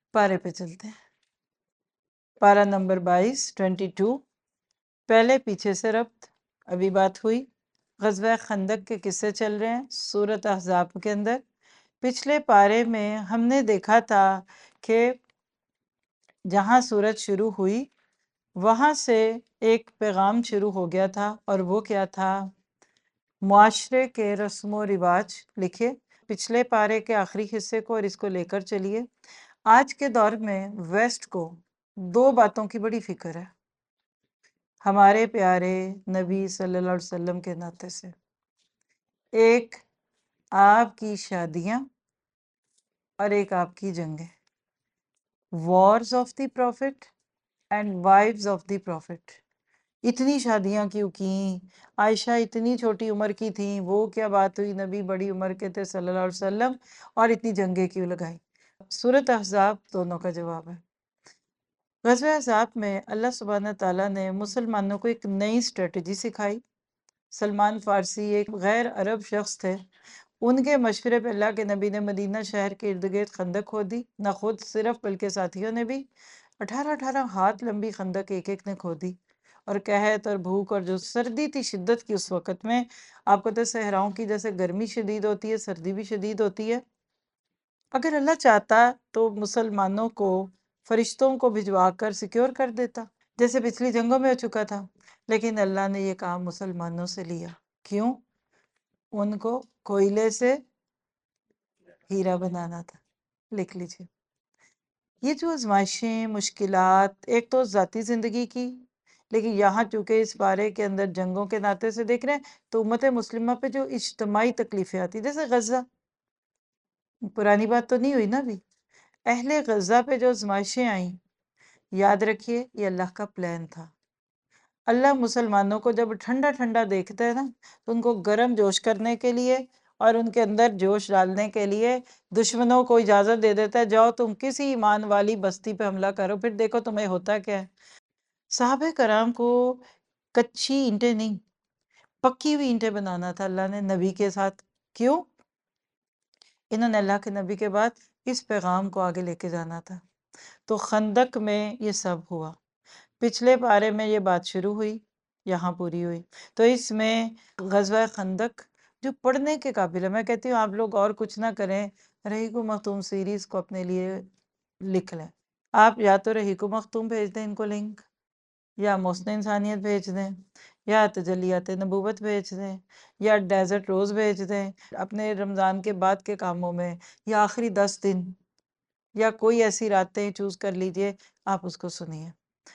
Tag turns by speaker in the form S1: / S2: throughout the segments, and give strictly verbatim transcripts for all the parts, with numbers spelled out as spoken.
S1: پارے پہ چلتے ہیں۔ پارہ نمبر بائیس ٹوینٹی ٹو، پہلے پیچھے سے ربط۔ ابھی بات ہوئی غزوہ خندق کے قصے چل رہے ہیں سورۃ احزاب کے اندر۔ پچھلے پارے میں ہم نے دیکھا تھا کہ جہاں سورت شروع ہوئی وہاں سے ایک پیغام شروع ہو گیا تھا، اور وہ کیا تھا؟ معاشرے کے رسم و رواج لکھے پچھلے پارے کے آخری حصے کو، اور اس کو لے کر چلیے۔ آج کے دور میں ویسٹ کو دو باتوں کی بڑی فکر ہے ہمارے پیارے نبی صلی اللہ علیہ وسلم کے ناطے سے۔ ایک آپ کی شادیاں اور ایک آپ کی جنگیں، wars of the prophet and wives of the prophet. اتنی شادیاں کیوں کیں؟ عائشہ اتنی چھوٹی عمر کی تھیں، وہ کیا بات ہوئی نبی بڑی عمر کے تھے صلی اللہ علیہ وسلم، اور اتنی جنگیں کیوں لگائی؟ سورۃ احزاب دونوں کا جواب ہے۔ غزوہ احزاب میں اللہ سبحانہ تعالیٰ نے مسلمانوں کو ایک نئی اسٹریٹجی سکھائی۔ سلمان فارسی ایک غیر عرب شخص تھے، ان کے مشورے پہ اللہ کے نبی نے مدینہ شہر کے ارد گرد خندق کھودی، نہ خود صرف بلکہ ساتھیوں نے بھی اٹھارہ اٹھارہ ہاتھ لمبی خندق ایک ایک نے کھودی، اور قحط اور بھوک اور جو سردی تھی شدت کی اس وقت میں، آپ کو تو صحراؤں کی جیسے گرمی شدید ہوتی ہے سردی بھی شدید ہوتی ہے، اگر اللہ چاہتا تو مسلمانوں کو فرشتوں کو بھجوا کر سیکیور کر دیتا جیسے پچھلی جنگوں میں ہو چکا تھا، لیکن اللہ نے یہ کام مسلمانوں سے لیا۔ کیوں؟ ان کو کوئلے سے ہیرا بنانا تھا۔ لکھ لیجیے، یہ جو آزمائشیں مشکلات ایک تو ذاتی زندگی کی، لیکن یہاں چونکہ اس بارے کے اندر جنگوں کے ناطے سے دیکھ رہے ہیں تو امت مسلمہ پہ جو اجتماعی تکلیفیں آتی جیسے غزہ، پرانی بات تو نہیں ہوئی نا ابھی، اہل غزہ پہ جو آزمائشیں آئیں، یاد رکھیے یہ اللہ کا پلان تھا۔ اللہ مسلمانوں کو جب ٹھنڈا ٹھنڈا دیکھتا ہے نا تو ان کو گرم جوش کرنے کے لیے اور ان کے اندر جوش ڈالنے کے لیے دشمنوں کو اجازت دے دیتا ہے، جاؤ تم کسی ایمان والی بستی پہ حملہ کرو، پھر دیکھو تمہیں ہوتا کیا ہے۔ صحابہ کرام کو کچی اینٹیں نہیں پکی ہوئی اینٹیں بنانا تھا اللہ نے نبی کے ساتھ۔ کیوں؟ انہوں نے اللہ کے نبی کے بعد اس پیغام کو آگے لے کے جانا تھا۔ تو خندق میں یہ سب ہوا، پچھلے پارے میں یہ بات شروع ہوئی، یہاں پوری ہوئی۔ تو اس میں غزوہ خندق جو پڑھنے کے قابل ہے، میں کہتی ہوں آپ لوگ اور کچھ نہ کریں، رحیق و مختوم سیریز کو اپنے لیے لکھ لیں۔ آپ یا تو رحیق و مختوم بھیج دیں ان کو لنک، یا محسن انسانیت بھیج دیں، یا تجلیات نبوت بھیج دیں، یا ڈیزرٹ روز بھیج دیں اپنے رمضان کے بعد کے کاموں میں، یا آخری دس دن، یا کوئی ایسی راتیں چوز کر لیجئے آپ اس کو سنیے۔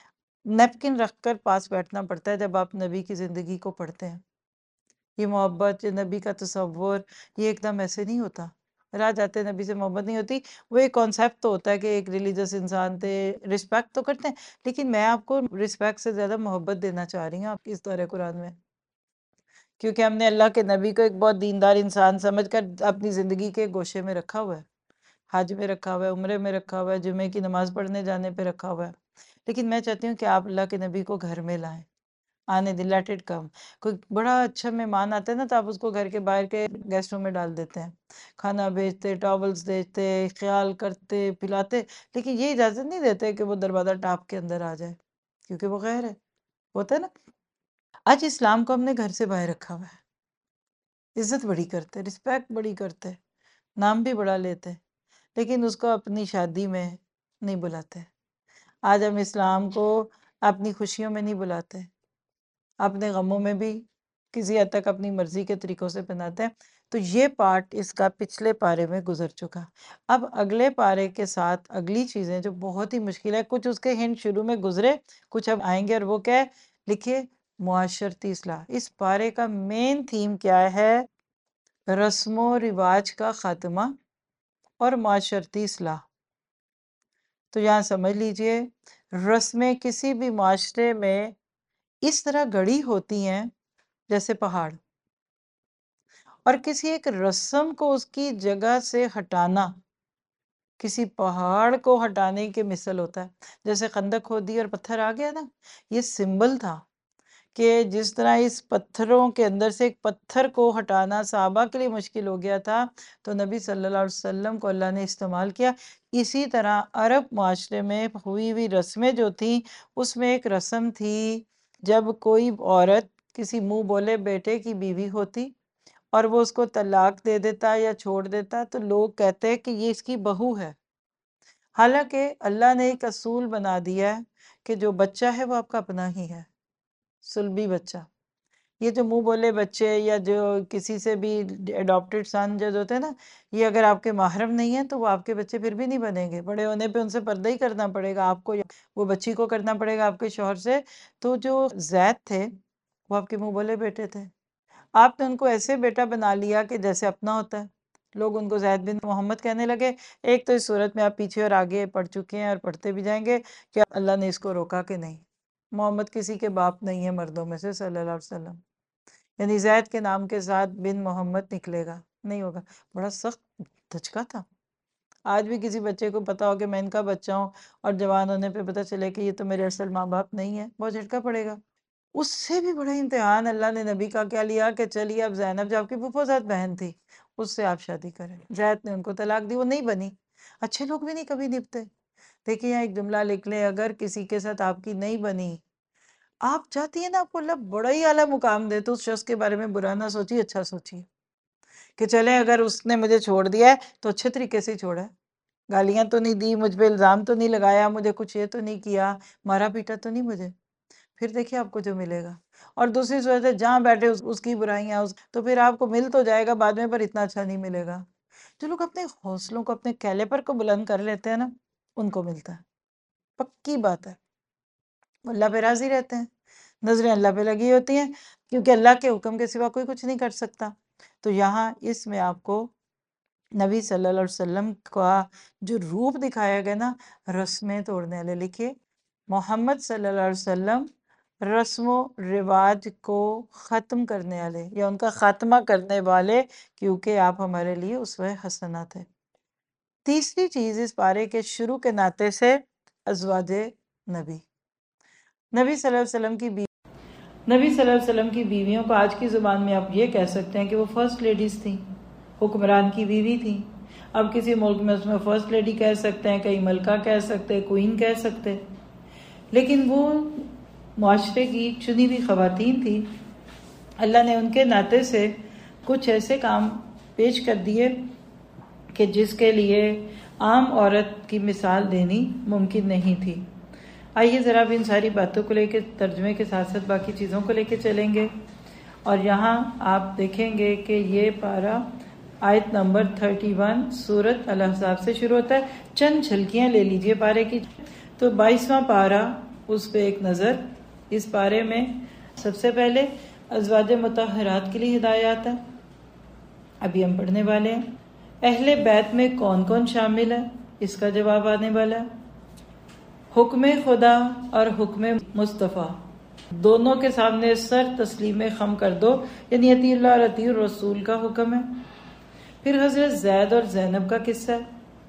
S1: نیپکن رکھ کر پاس بیٹھنا پڑتا ہے جب آپ نبی کی زندگی کو پڑھتے ہیں۔ یہ محبت، یہ نبی کا تصور، یہ ایک دم ایسے نہیں ہوتا، راہ جاتے نبی سے محبت نہیں ہوتی۔ وہ ایک کانسیپٹ تو ہوتا ہے کہ ایک ریلیجس انسان تھے، رسپیکٹ تو کرتے ہیں، لیکن میں آپ کو رسپیکٹ سے زیادہ محبت دینا چاہ رہی ہوں آپ کی اس دور قرآن میں، کیونکہ ہم نے اللہ کے نبی کو ایک بہت دیندار انسان سمجھ کر اپنی زندگی کے گوشے میں رکھا ہوا ہے، حج میں رکھا ہوا ہے، عمرے میں رکھا ہوا ہے، جمعے کی نماز پڑھنے جانے پہ رکھا ہوا ہے، لیکن میں چاہتی ہوں کہ آپ اللہ کے نبی کو گھر میں لائیں، آنے دیں، لیٹ اٹ کم۔ کوئی بڑا اچھا مہمان آتا ہے نا تو آپ اس کو گھر کے باہر کے گیسٹ روم میں ڈال دیتے ہیں، کھانا بھیجتے، ٹاولز دیتے، خیال کرتے، پلاتے، لیکن یہ اجازت نہیں دیتے کہ وہ دروازہ ٹاپ کے اندر آ جائے، کیونکہ وہ غیر ہے، ہوتا ہے نا۔ آج اسلام کو ہم نے گھر سے باہر رکھا ہوا ہے، عزت بڑی کرتے، رسپیکٹ بڑی کرتے، نام بھی بڑا لیتے، لیکن اس کو اپنی شادی میں نہیں بلاتے۔ آج ہم اسلام کو اپنی خوشیوں میں نہیں بلاتے، اپنے غموں میں بھی کسی حد تک اپنی مرضی کے طریقوں سے بناتے ہیں۔ تو یہ پارٹ اس کا پچھلے پارے میں گزر چکا۔ اب اگلے پارے کے ساتھ اگلی چیزیں جو بہت ہی مشکل ہے، کچھ اس کے ہنٹ شروع میں گزرے، کچھ اب آئیں گے، اور وہ کیا ہے؟ لکھیے، معاشرتی اصلاح۔ اس پارے کا مین تھیم کیا ہے؟ رسم و رواج کا خاتمہ اور معاشرتی اصلاح۔ تو یہاں سمجھ لیجئے، رسمیں کسی بھی معاشرے میں اس طرح گڑی ہوتی ہیں جیسے پہاڑ، اور کسی ایک رسم کو اس کی جگہ سے ہٹانا کسی پہاڑ کو ہٹانے کے مثل ہوتا ہے۔ جیسے خندق کھودی اور پتھر آ گیا نا، یہ سمبل تھا کہ جس طرح اس پتھروں کے اندر سے ایک پتھر کو ہٹانا صحابہ کے لیے مشکل ہو گیا تھا تو نبی صلی اللہ علیہ وسلم کو اللہ نے استعمال کیا. اسی طرح عرب معاشرے میں ہوئی ہوئی رسمیں جو تھیں، اس میں ایک رسم تھی جب کوئی عورت کسی منہ بولے بیٹے کی بیوی ہوتی اور وہ اس کو طلاق دے دیتا یا چھوڑ دیتا تو لوگ کہتے کہ یہ اس کی بہو ہے. حالانکہ اللہ نے ایک اصول بنا دیا ہے کہ جو بچہ ہے وہ آپ کا اپنا ہی ہے، سلبی بچہ. یہ جو منہ بولے بچے یا جو کسی سے بھی اڈاپٹڈ سن جو ہوتے ہیں نا، یہ اگر آپ کے محرم نہیں ہیں تو وہ آپ کے بچے پھر بھی نہیں بنیں گے. بڑے ہونے پہ ان سے پردہ ہی کرنا پڑے گا آپ کو، یا وہ بچی کو کرنا پڑے گا آپ کے شوہر سے. تو جو زید تھے وہ آپ کے منہ بولے بیٹے تھے. آپ نے ان کو ایسے بیٹا بنا لیا کہ جیسے اپنا ہوتا ہے. لوگ ان کو زید بن محمد کہنے لگے. ایک تو اس صورت میں آپ پیچھے اور آگے پڑھ چکے ہیں اور پڑھتے بھی جائیں گے کہ اللہ نے اس کو روکا کہ نہیں. محمد کسی کے باپ نہیں ہے مردوں میں سے صلی اللہ علیہ وسلم، یعنی زید کے نام کے ساتھ بن محمد نکلے گا، نہیں ہوگا. بڑا سخت دھچکا تھا. آج بھی کسی بچے کو پتا ہو کہ میں ان کا بچہ ہوں اور جوان ہونے پہ پتہ چلے کہ یہ تو میرے اصل ماں باپ نہیں ہے، بہت جھٹکا پڑے گا. اس سے بھی بڑا امتحان اللہ نے نبی کا کیا لیا کہ چلیے اب زینب جو آپ کی پھوپھوزاد بہن تھی اس سے آپ شادی کریں. زید نے ان کو طلاق دی، وہ نہیں بنی. اچھے لوگ بھی نہیں کبھی نبھتے. دیکھیں یہاں ایک جملہ لکھ لیں، اگر کسی کے ساتھ آپ کی نہیں بنی، آپ چاہتی ہیں نا آپ کو اللہ بڑا ہی اعلیٰ مقام دے، تو اس شخص کے بارے میں برا نہ سوچیے، اچھا سوچیے کہ چلیں اگر اس نے مجھے چھوڑ دیا ہے تو اچھے طریقے سے چھوڑا ہے. گالیاں تو نہیں دی، مجھ پہ الزام تو نہیں لگایا، مجھے کچھ یہ تو نہیں کیا، مارا پیٹا تو نہیں مجھے. پھر دیکھیے آپ کو جو ملے گا. اور دوسری صورت ہے جہاں بیٹھے اس, اس کی برائیاں اس تو پھر آپ کو مل تو جائے گا بعد میں، پر اتنا اچھا نہیں ملے گا. جو لوگ اپنے حوصلوں کو، اپنے کیلیبر کو بلند کر لیتے ہیں نا، ان کو ملتا ہے. پکی بات ہے. اللہ پہ راضی رہتے ہیں، نظریں اللہ پہ لگی ہوتی ہیں، کیونکہ اللہ کے حکم کے سوا کوئی کچھ نہیں کر سکتا. تو یہاں اس میں آپ کو نبی صلی اللہ علیہ وسلم کا جو روپ دکھایا گیا نا، رسمیں توڑنے والے. لکھیے محمد صلی اللہ علیہ وسلم رسم و رواج کو ختم کرنے والے یا ان کا خاتمہ کرنے والے، کیونکہ آپ ہمارے لیے اسوہ حسنہ تھے. تیسری چیز اس پارے کے شروع کے ناطے سے ازواج نبی، نبی صلی اللہ علیہ وسلم کی بیوی نبی صلی اللہ علیہ وسلم کی بیویوں کو آج کی زبان میں آپ یہ کہہ سکتے ہیں کہ وہ فرسٹ لیڈیز تھیں، حکمران کی بیوی تھیں. اب کسی ملک میں اس میں فرسٹ لیڈی کہہ سکتے ہیں، کئی ملکہ کہہ سکتے، کوئین کہہ سکتے، لیکن وہ معاشرے کی چنی ہوئی خواتین تھی. اللہ نے ان کے ناطے سے کچھ ایسے کام پیش کر دیے کہ جس کے لیے عام عورت کی مثال دینی ممکن نہیں تھی. آئیے ذرا بھی ان ساری باتوں کو لے کے ترجمے کے ساتھ ساتھ باقی چیزوں کو لے کے چلیں گے. اور یہاں آپ دیکھیں گے کہ یہ پارہ آیت نمبر اکتیس سورۃ الاحزاب سے شروع ہوتا ہے. چند جھلکیاں لے لیجئے پارے کی. تو بائیسواں پارہ، اس پہ ایک نظر. اس پارے میں سب سے پہلے ازواج مطہرات کے لیے ہدایات ہے، ابھی ہم پڑھنے والے ہیں. اہل بیت میں کون کون شامل ہے، اس کا جواب آنے والا ہے. حکم خدا اور حکم مصطفیٰ دونوں کے سامنے سر تسلیم خم کر دو، یعنی اطیع اللہ اور اطیع الرسول کا حکم ہے. پھر حضرت زید اور زینب کا قصہ ہے.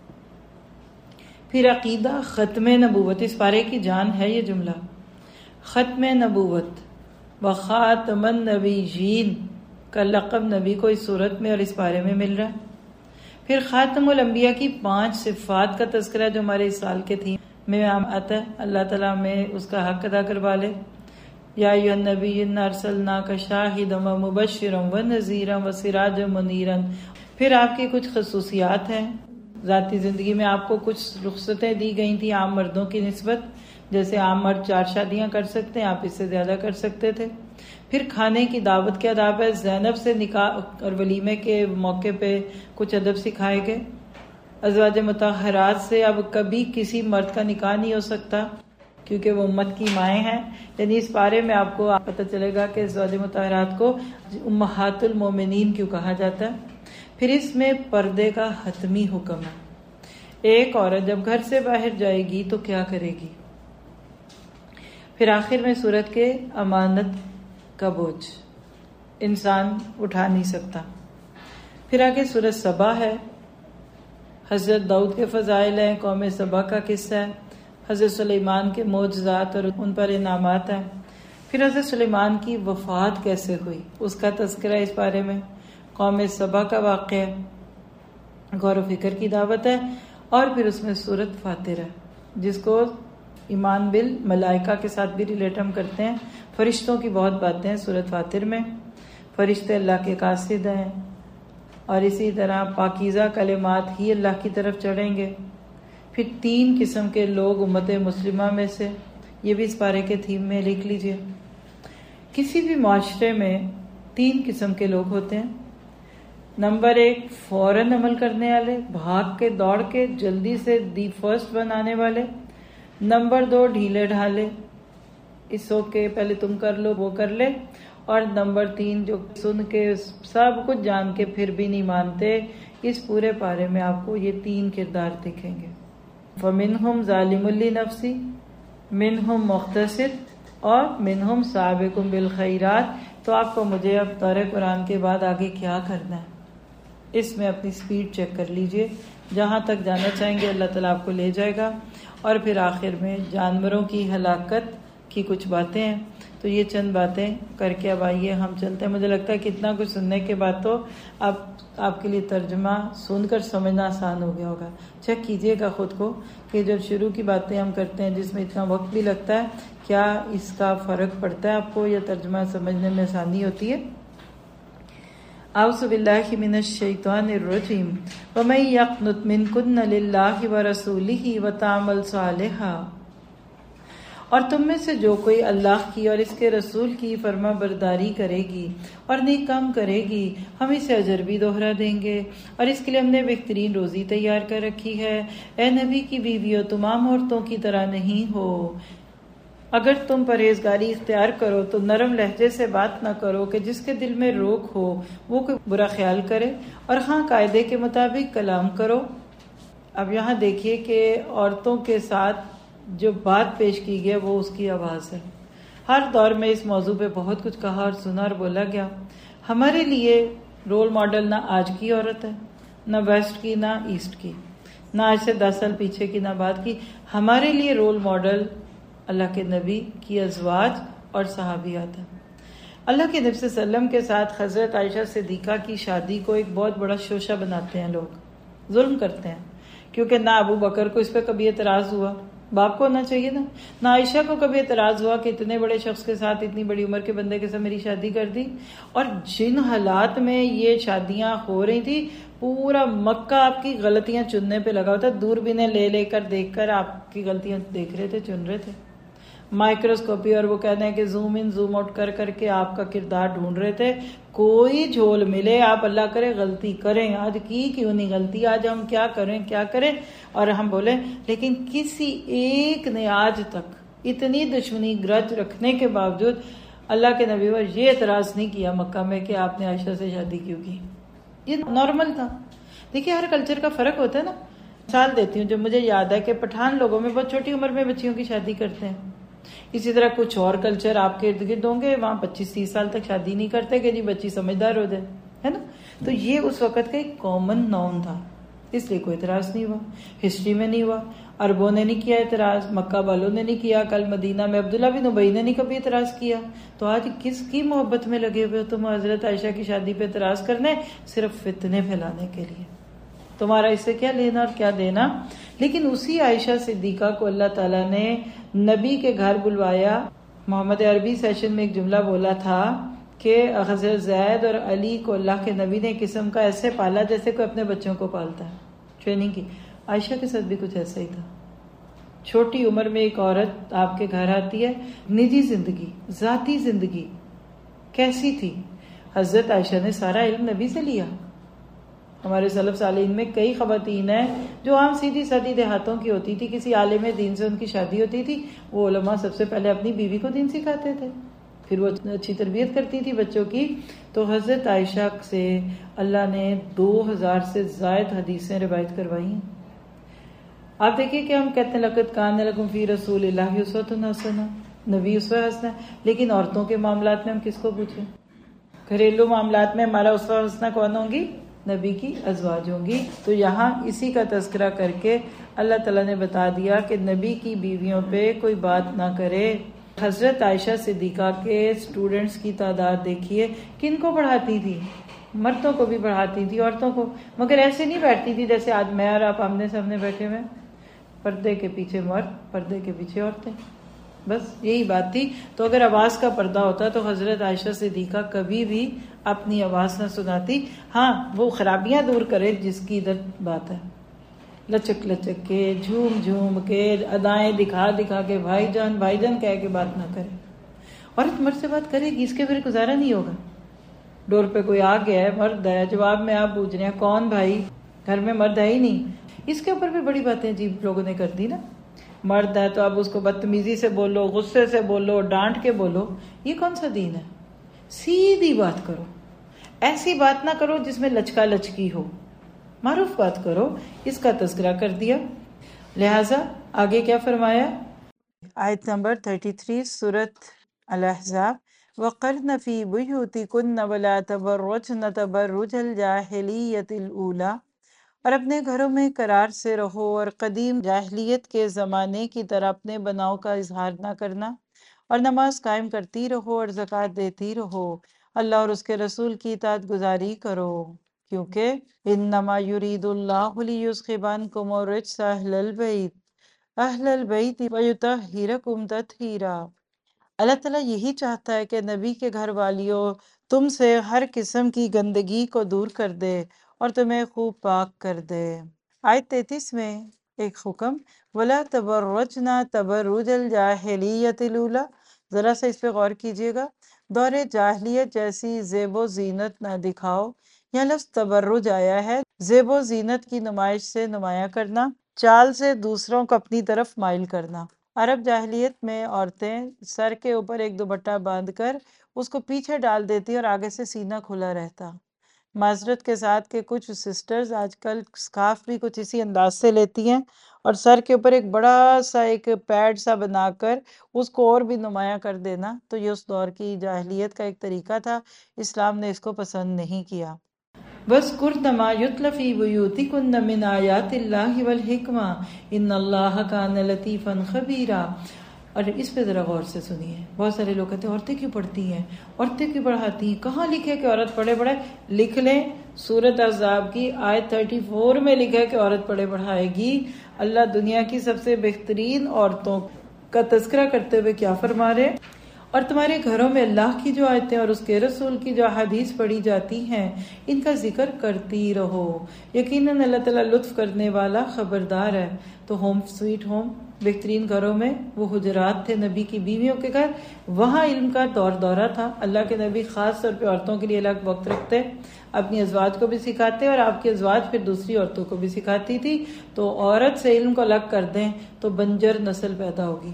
S1: پھر عقیدہ ختم نبوت، اس پارے کی جان ہے یہ جملہ. ختم نبوت و خاتم النبیین کا لقب نبی کو اس صورت میں اور اس پارے میں مل رہا ہے. پھر خاتم الانبیاء کی پانچ صفات کا تذکرہ جو ہمارے اس سال کے تھیم میں آتا ہے. اللہ تعالیٰ میں اس کا حق ادا کروا لے. یا ایھا النبی انا ارسلناک شاہدا و مبشرا و نذیرا و سراجا منیرا. پھر آپ کی کچھ خصوصیات ہیں. ذاتی زندگی میں آپ کو کچھ رخصتیں دی گئی تھیں عام مردوں کی نسبت، جیسے عام مرد چار شادیاں کر سکتے ہیں، آپ اس سے زیادہ کر سکتے تھے. پھر کھانے کی دعوت کے آداب ہے. زینب سے نکاح اور ولیمے کے موقع پہ کچھ ادب سکھائے گئے. ازواج مطہرات سے اب کبھی کسی مرد کا نکاح نہیں ہو سکتا کیونکہ وہ امت کی مائیں ہیں. یعنی اس بارے میں آپ کو پتہ چلے گا کہ ازواج مطہرات کو امہات المومنین کیوں کہا جاتا ہے. پھر اس میں پردے کا حتمی حکم ہے. ایک عورت جب گھر سے باہر جائے گی تو کیا کرے گی. پھر آخر میں سورت کے امانت کا بوجھ انسان اٹھا نہیں سکتا. پھر آگے سورت سبا ہے. حضرت داؤد کے فضائل ہیں. قوم سبا کا قصہ ہے. حضرت سلیمان کے معجزات اور ان پر انعامات ہیں. پھر حضرت سلیمان کی وفات کیسے ہوئی اس کا تذکرہ اس بارے میں، قوم سبا کا واقعہ، غور و فکر کی دعوت ہے، اور پھر اس میں سورت فاتر ہے جس کو ایمان بال ملائکہ کے ساتھ بھی ریلیٹ ہم کرتے ہیں۔ فرشتوں کی بہت باتیں ہیں سورت فاتر میں، فرشتے اللہ کے قاصد ہیں، اور اسی طرح پاکیزہ کلمات ہی اللہ کی طرف چڑھیں گے۔ پھر تین قسم کے لوگ امت مسلمہ میں سے، یہ بھی اس بارے کے تھیم میں لکھ لیجئے۔ کسی بھی معاشرے میں تین قسم کے لوگ ہوتے ہیں۔ نمبر ایک، فوراً عمل کرنے والے، بھاگ کے دوڑ کے جلدی سے دی فرسٹ بنانے والے۔ نمبر دو، ڈھیلے ڈھالے، اس اوکے پہلے تم کر لو وہ کر لے۔ اور نمبر تین، جو سن کے سب کچھ جان کے پھر بھی نہیں مانتے۔ اس پورے پارے میں آپ کو یہ تین کردار دکھیں گے۔ فَمِنْهُمْ ظَالِمٌ لِنَفْسِهِ مِنْهُمْ مُقْتَصِدٌ اور مِنْهُمْ سَابِقٌ بِالْخَيْرَاتِ۔ تو آپ کو مجھے اب دورہ قرآن کے بعد آگے کیا کرنا ہے، اس میں اپنی سپیڈ چیک کر لیجئے، جہاں تک جانا چاہیں گے اللہ تعالیٰ آپ کو لے جائے گا۔ اور پھر آخر میں جانوروں کی ہلاکت کی کچھ باتیں ہیں، تو یہ چند باتیں کر کے اب آئیے ہم چلتے ہیں۔ مجھے لگتا ہے کہ اتنا کچھ سننے کے بعد تو اب آپ کے لیے ترجمہ سن کر سمجھنا آسان ہو گیا ہوگا۔ چیک کیجئے گا خود کو کہ جب شروع کی باتیں ہم کرتے ہیں جس میں اتنا وقت بھی لگتا ہے، کیا اس کا فرق پڑتا ہے آپ کو یا ترجمہ سمجھنے میں آسانی ہوتی ہے؟ اعوذ باللہ من الشیطان الرجیم ومن یقنت منکن للہ ورسولہ وتعمل صالحا، اور تم میں سے جو کوئی اللہ کی اور اس کے رسول کی فرما برداری کرے گی اور نیک کام کرے گی، ہم اسے اجر بھی دوہرا دیں گے، اور اس کے لیے ہم نے بہترین روزی تیار کر رکھی ہے۔ اے نبی کی بیویوں، تمام عورتوں کی طرح نہیں ہو، اگر تم پرہیزگاری اختیار کرو تو نرم لہجے سے بات نہ کرو کہ جس کے دل میں روک ہو وہ کوئی برا خیال کرے، اور ہاں قاعدے کے مطابق کلام کرو۔ اب یہاں دیکھیے کہ عورتوں کے ساتھ جو بات پیش کی گئی وہ اس کی آواز ہے۔ ہر دور میں اس موضوع پہ بہت کچھ کہا اور سنا اور بولا گیا۔ ہمارے لیے رول ماڈل نہ آج کی عورت ہے، نہ ویسٹ کی، نہ ایسٹ کی، نہ آج سے دس سال پیچھے کی، نہ بعد کی۔ ہمارے لیے رول ماڈل اللہ کے نبی کی ازواج اور صحابیات ہیں۔ اللہ کے نبی صلی اللہ علیہ وسلم کے ساتھ حضرت عائشہ صدیقہ کی شادی کو ایک بہت بڑا شوشہ بناتے ہیں لوگ، ظلم کرتے ہیں، کیونکہ نہ ابو بکر کو اس پہ کبھی اعتراض ہوا، باپ کو ہونا چاہیے نا، نہ عائشہ کو کبھی اعتراض ہوا کہ اتنے بڑے شخص کے ساتھ، اتنی بڑی عمر کے بندے کے ساتھ میری شادی کر دی۔ اور جن حالات میں یہ شادیاں ہو رہی تھی، پورا مکہ آپ کی غلطیاں چننے پہ لگا ہوتا، دوربینیں لے لے کر دیکھ کر آپ کی غلطیاں دیکھ رہے تھے، چن رہے تھے، مائکروسکوپی اور وہ کہتے ہیں کہ زوم ان زوم آؤٹ کر کر کے آپ کا کردار ڈھونڈ رہے تھے۔ کوئی جھول ملے، آپ اللہ کرے غلطی کریں، آج کی کیوں نہیں غلطی، آج ہم کیا کریں کیا کریں، اور ہم بولیں، لیکن کسی ایک نے آج تک اتنی دشمنی گرج رکھنے کے باوجود اللہ کے نبی پر یہ اعتراض نہیں کیا مکہ میں کہ آپ نے عائشہ سے شادی کیوں کی۔ یہ نارمل تھا۔ دیکھیے ہر کلچر کا فرق ہوتا ہے نا۔ مثال دیتی ہوں، جو مجھے یاد ہے کہ پٹھان لوگوں میں بہت چھوٹی عمر میں بچیوں کی شادی کرتے ہیں۔ اسی طرح کچھ اور کلچر آپ کے ارد گرد ہوں گے، وہاں پچیس تیس سال تک شادی نہیں کرتے کہ جی بچی سمجھدار ہو جائے، ہے نا۔ تو یہ اس وقت کا ایک کامن نارم تھا، اس لیے کوئی اعتراض نہیں ہوا، ہسٹری میں نہیں ہوا، عربوں نے نہیں کیا اعتراض، مکہ والوں نے نہیں کیا، کل مدینہ میں عبداللہ بن ابی نے نہیں کبھی اعتراض کیا۔ تو آج کس کی محبت میں لگے ہوئے ہو تم حضرت عائشہ کی شادی پہ اعتراض کرنے، صرف فتنے پھیلانے کے لیے؟ تمہارا اس سے کیا لینا اور کیا دینا۔ لیکن اسی عائشہ صدیقہ کو اللہ تعالیٰ نے نبی کے گھر بلوایا۔ محمد عربی سیشن میں ایک جملہ بولا تھا کہ حضرت زید اور علی کو اللہ کے نبی نے قسم کا ایسے پالا جیسے کوئی اپنے بچوں کو پالتا ہے، ٹریننگ کی۔ عائشہ کے ساتھ بھی کچھ ایسا ہی تھا۔ چھوٹی عمر میں ایک عورت آپ کے گھر آتی ہے، نجی زندگی، ذاتی زندگی کیسی تھی؟ حضرت عائشہ نے سارا علم نبی سے لیا۔ ہمارے سلف صالحین میں کئی خواتین ہیں جو عام سیدھی سادی دیہاتوں کی ہوتی تھی، کسی عالم دین سے ان کی شادی ہوتی تھی، وہ علماء سب سے پہلے اپنی بیوی کو دین سکھاتے تھے، پھر وہ اچھی تربیت کرتی تھی بچوں کی۔ تو حضرت عائشہ سے اللہ نے دو ہزار سے زائد حدیثیں روایت کروائی ہیں۔ آپ دیکھیے کہ ہم کہتے ہیں لقد کان لکم فی رسول اللہ اسوۃ حسنہ، نبی اسوہ حسنہ، لیکن عورتوں کے معاملات میں ہم کس کو پوچھیں؟ گھریلو معاملات میں ہمارا اسوہ حسنہ کون ہوں گی؟ نبی کی ازواج ہوں گی۔ تو یہاں اسی کا تذکرہ کر کے اللہ تعالیٰ نے بتا دیا کہ نبی کی بیویوں پہ کوئی بات نہ کرے، حضرت عائشہ صدیقہ کے اسٹوڈنٹس کی تعداد دیکھیے، کن کو پڑھاتی تھی؟ مردوں کو بھی پڑھاتی تھی، عورتوں کو، مگر ایسے نہیں بیٹھتی تھی جیسے آج میں اور آپ آمنے سامنے بیٹھے ہوئے، پردے کے پیچھے مرد، پردے کے پیچھے عورتیں، بس یہی بات تھی۔ تو اگر آواز کا پردہ ہوتا تو حضرت عائشہ صدیقہ کبھی بھی اپنی آواز نہ سناتی۔ ہاں وہ خرابیاں دور کرے جس کی ادھر بات ہے، لچک لچک کے، جھوم جھوم کے، ادائیں دکھا دکھا کے، بھائی جان بھائی جان کہہ کے بات نہ کرے۔ عورت مرد سے بات کرے گی، اس کے پھر گزارا نہیں ہوگا۔ ڈور پہ کوئی آ گیا ہے، مرد ہے، جواب میں آپ پوچھ رہے ہیں کون بھائی، گھر میں مرد ہے ہی نہیں، اس کے اوپر بھی بڑی باتیں عجیب لوگوں نے کر دی نا۔ مرد ہے تو اب اس کو بدتمیزی سے بولو، غصے سے بولو، ڈانٹ کے بولو، یہ کون سا دین ہے؟ سیدھی بات کرو، ایسی بات نہ کرو جس میں لچکا لچکی ہو، معروف بات کرو، اس کا تذکرہ کر دیا۔ لہٰذا آگے کیا فرمایا؟ آیت نمبر تینتیس سورۃ الاحزاب، وَقَرْنَ فِي بُيُوتِكُنَّ وَلَا تَبَرَّجْنَ تَبَرُّجَ الْجَاهِلِيَّةِ الْأُولَىٰ، اور اپنے گھروں میں قرار سے رہو اور قدیم جاہلیت کے زمانے کی طرح اپنے بناؤ کا اظہار نہ کرنا، اور نماز قائم کرتی رہو اور زکوٰۃ دیتی رہو، اللہ اور اس کے رسول کی اطاعت گزاری کرو، کیونکہ انما یرید اللہ لیذھب عنکم الرجس اہل البیت اہل البیت ویطہرکم تطہیرا۔ اللہ تعالیٰ یہی چاہتا ہے کہ نبی کے گھر والیوں تم سے ہر قسم کی گندگی کو دور کر دے اور تمہیں خوب پاک کر دے۔ آیت تینتیس میں ایک حکم، وَلَا تَبَرَّجْنَا تَبَرُّجَ الْجَاهِلِيَّةِ الْأُولَىٰ، ذرا سا اس پہ غور کیجئے گا، دور جاہلیت جیسی زیب و زینت نہ دکھاؤ۔ یہاں لفظ تبرج آیا ہے، زیب و زینت کی نمائش سے نمایاں کرنا، چال سے دوسروں کو اپنی طرف مائل کرنا۔ عرب جاہلیت میں عورتیں سر کے اوپر ایک دوپٹہ باندھ کر اس کو پیچھے ڈال دیتی اور آگے سے سینہ کھلا رہتا۔ معذرت کے ساتھ کہ کچھ سسٹرز آج کل سکارف بھی کچھ اسی انداز سے لیتی ہیں اور سر کے اوپر ایک بڑا سا ایک پیڈ سا بنا کر اس کو اور بھی نمایاں کر دینا، تو یہ اس دور کی جاہلیت کا ایک طریقہ تھا، اسلام نے اس کو پسند نہیں کیا۔ وَاذْكُرْنَ مَا يُتْلَى فِي بُيُوتِكُنَّ مِنْ آيَاتِ اللَّهِ وَالْحِكْمَةِ إِنَّ اللَّهَ كَانَ لَطِيفًا خَبِيرًا۔ اور اس پہ ذرا غور سے سنیے، بہت سارے لوگ کہتے ہیں عورتیں کیوں پڑھتی ہیں، عورتیں کیوں پڑھاتی ہیں، کہاں لکھے کہ عورت پڑھے پڑھائے؟ لکھ لیں، سورۃ احزاب کی آیت چوتیس میں لکھا ہے کہ عورت پڑھے پڑھائے گی۔ اللہ دنیا کی سب سے بہترین عورتوں کا تذکرہ کرتے ہوئے کیا فرما رہے؟ اور تمہارے گھروں میں اللہ کی جو آیتیں اور اس کے رسول کی جو احادیث پڑھی جاتی ہیں ان کا ذکر کرتی رہو، یقیناً اللہ تعالیٰ لطف کرنے والا خبردار ہے۔ تو ہوم سویٹ ہوم، بہترین گھروں میں وہ حجرات تھے نبی کی بیویوں کے گھر، وہاں علم کا دور دورہ تھا۔ اللہ کے نبی خاص طور پہ عورتوں کے لیے الگ وقت رکھتے، اپنی ازواج کو بھی سکھاتے اور آپ کی ازواج پھر دوسری عورتوں کو بھی سکھاتی تھی۔ تو عورت سے علم کو الگ کر دیں تو بنجر نسل پیدا ہوگی،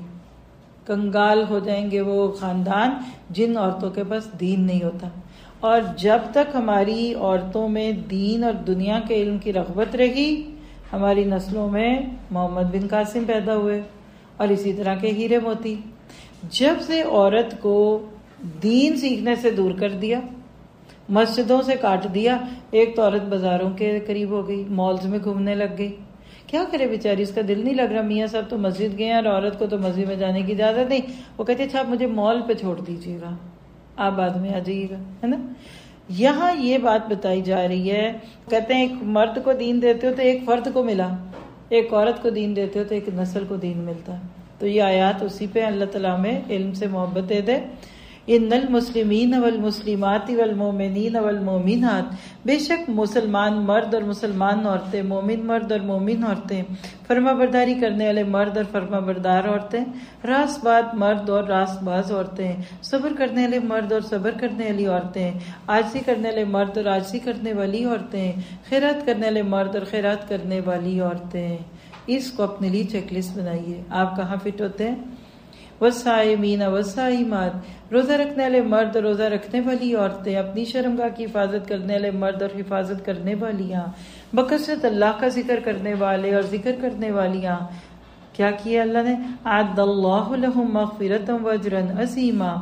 S1: کنگال ہو جائیں گے وہ خاندان جن عورتوں کے پاس دین نہیں ہوتا۔ اور جب تک ہماری عورتوں میں دین اور دنیا کے علم کی رغبت رہی، ہماری نسلوں میں محمد بن قاسم پیدا ہوئے اور اسی طرح کے ہیرے موتی۔ جب سے عورت کو دین سیکھنے سے دور کر دیا، مسجدوں سے کاٹ دیا، ایک تو عورت بازاروں کے قریب ہو گئی، مالز میں گھومنے لگ گئی، کیا کرے بیچاری، اس کا دل نہیں لگ رہا، میاں صاحب تو مسجد گئے ہیں اور عورت کو تو مسجد میں جانے کی اجازت نہیں، وہ کہتے اچھا آپ مجھے مال پہ چھوڑ دیجیے گا، آپ بعد میں آ جائیے گا، ہے نا۔ یہاں یہ بات بتائی جا رہی ہے، کہتے ہیں ایک مرد کو دین دیتے ہو تو ایک فرد کو ملا، ایک عورت کو دین دیتے ہو تو ایک نسل کو دین ملتا ہے۔ تو یہ آیات اسی پہ اللہ تعالیٰ میں علم سے محبت دے دے۔ ان المسلمین والمسلمات والمؤمنین والمؤمنات، بے شک مسلمان مرد اور مسلمان عورتیں، مومن مرد اور مومن عورتیں، فرما برداری کرنے والے مرد اور فرما بردار عورتیں، راست باز مرد اور راست باز عورتیں، صبر کرنے والے مرد اور صبر کرنے والی عورتیں، عاجزی کرنے والے مرد اور عاجزی کرنے والی عورتیں، خیرات کرنے والے مرد اور خیرات کرنے والی عورتیں۔ اس کو اپنے لیے چیک لسٹ بنائیے، آپ کہاں فٹ ہوتے ہیں۔ والصائمین والصائمات، روزہ رکھنے والے مرد اور روزہ رکھنے والی عورتیں، اپنی شرمگاہ کی حفاظت کرنے والے مرد اور حفاظت کرنے والیاں، بکثرت اللہ کا ذکر کرنے والے اور ذکر کرنے والیاں۔ کیا کیا اللہ نے؟ اعد اللہ لہم مغفرۃ واجرا عظیما،